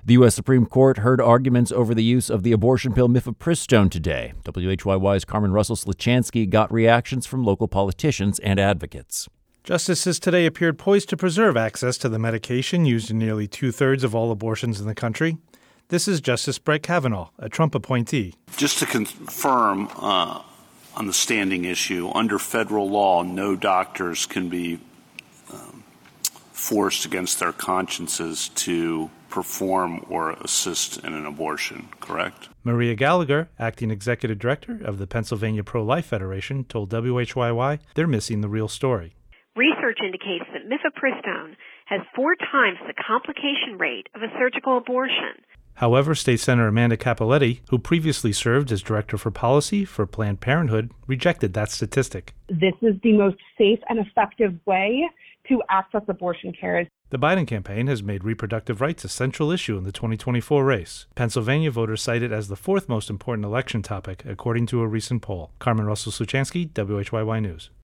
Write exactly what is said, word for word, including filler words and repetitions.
The U S Supreme Court heard arguments over the use of the abortion pill mifepristone today. W H Y Y's Carmen Russell-Sluchansky got reactions from local politicians and advocates. Justices today appeared poised to preserve access to the medication used in nearly two-thirds of all abortions in the country. This is Justice Brett Kavanaugh, a Trump appointee. Just to confirm uh, on the standing issue, under federal law, no doctors can be um, forced against their consciences to perform or assist in an abortion, correct? Maria Gallagher, acting executive director of the Pennsylvania Pro-Life Federation, told W H Y Y they're missing the real story. Research indicates that mifepristone has four times the complication rate of a surgical abortion. However, State Senator Amanda Capoletti, who previously served as Director for Policy for Planned Parenthood, rejected that statistic. This is the most safe and effective way to access abortion care. The Biden campaign has made reproductive rights a central issue in the twenty twenty-four race. Pennsylvania voters cite it as the fourth most important election topic, according to a recent poll. Carmen Russell-Sluchansky, W H Y Y News.